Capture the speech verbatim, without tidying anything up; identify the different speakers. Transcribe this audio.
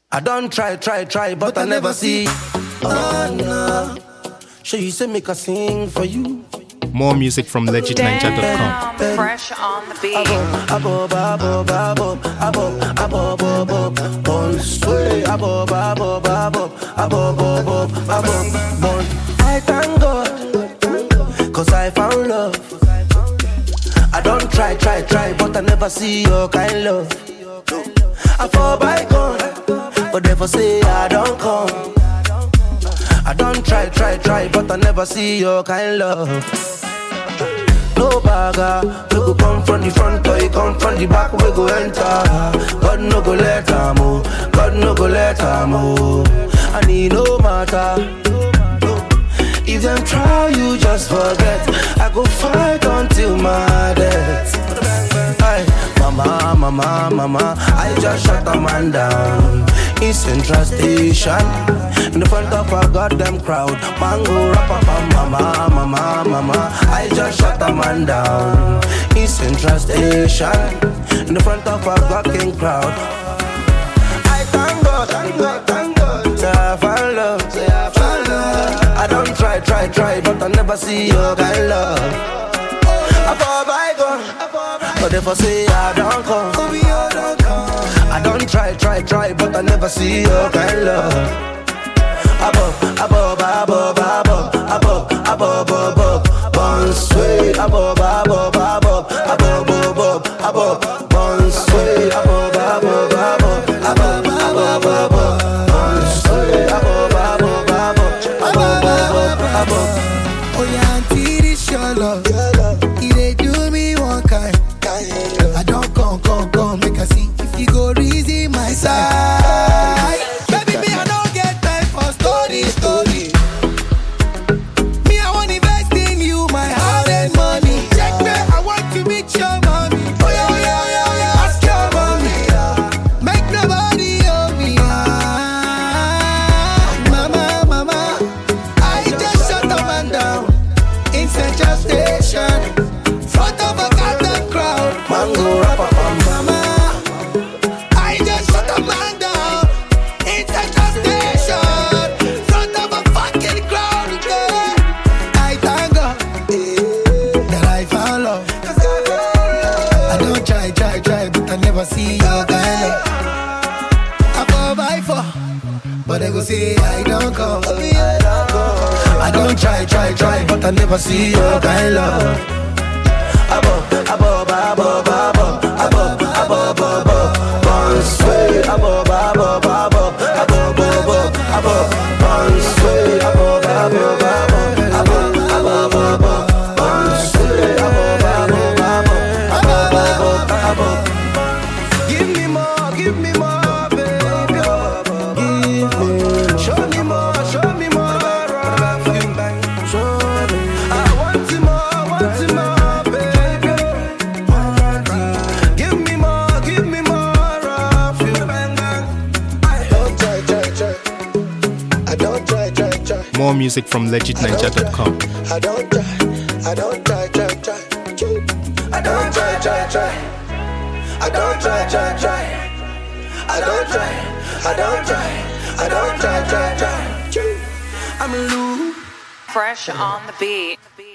Speaker 1: I don't try, try, try, but, but I, I never see. Oh no. Sure you say make a sing for you.
Speaker 2: More music from legit ninja dot com.
Speaker 3: Fresh on the beat.
Speaker 1: Abo, abo, abo, abo, abo, abo, abo, on sway. Abo, abo, abo, abo, abo, abo, bon. I thank God, cause I found love. I don't try, try, try, but I never see your kind love. I fall by gun, but never say I don't come. I don't try, try, try, but I never see your kind love. No bagger, we go come from the front, or you come from the back, we go enter. God no go let am oh, God no go let am oh. And it no matter, if them try, you just forget. I go fight until my death. Aye, mama, mama, mama, I just shut a man down in Central Station, in the front of a goddamn crowd. Mango rapper, mama, mama, mama, I just shut a man down in Central Station, in the front of a goddamn crowd. I thank God, thank God, thank God, say I found love, say I found love. I don't try, try, try, but I never see your kind love. I fall by gun, but if I say I don't come, I don't try, try, try, but I never see your kind love. Above, above, above, above, above, above, above, one sway. Above, above, above, above, above, above, one sway. Above, above, above, above, above, above, one sway. Above, above, above, above, above, above.
Speaker 4: Oh yeah, auntie, this your love. It dey do me one kind. I don't come, come, come, make a see if you go reason my side. Baby, me I don't get time for story, story. Me I want invest in you, my hard earned money. Check me, I want to meet your mommy. Oh yeah, oh yeah, oh yeah, oh yeah. Ask your mommy. Make nobody owe me. Ah, mama, mama, I just shut the man down in Central Station. Front of a goddamn crowd.
Speaker 1: Mango rapper,
Speaker 4: mama, I just shut a man down in Central Station. Front of a fucking crowd. Yeah. I thank God that I found love. I don't try, try, try, but I never see your kind love. I fall by four, but they go say I don't come. I don't try, try, try, but I never see your kind love.
Speaker 1: above, above, above, above, above, above, above, one sway. Above, above, above, above, above, above, one sway. Above, above, above, above, above, above, one sway. Above, above, above, above, above, above. Give me more, give me more, baby. Give me, show me more, show me more. Show me, I want you more, I want you more.
Speaker 2: More music from legit ninja dot com.
Speaker 4: I don't try, I don't try, try, try. I don't try, try, try. I don't try, try, try. I don't try, I don't try, I don't try, try, try. I'm loose.
Speaker 3: Fresh on the beat.